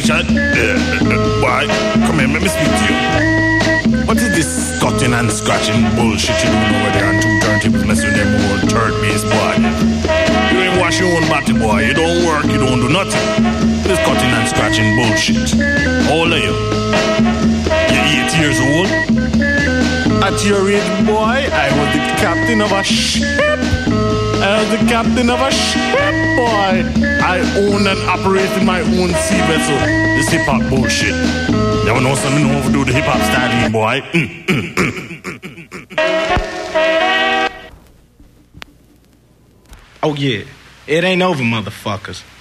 Richard, boy, come here, let me speak to you. What is this cutting and scratching bullshit you doing over there on two turntables messing with them old third base, boy? You ain't wash your own body, boy. You don't work, you don't do nothing. This cutting and scratching bullshit. How old are you? You're 8 years old? At your age, boy, I was the captain of a ship. I was the captain of a ship, boy. I own and operated my own sea vessel. This hip-hop bullshit. You wanna know something? You know how to do the hip-hop styling, boy. Oh, yeah. It ain't over, motherfuckers.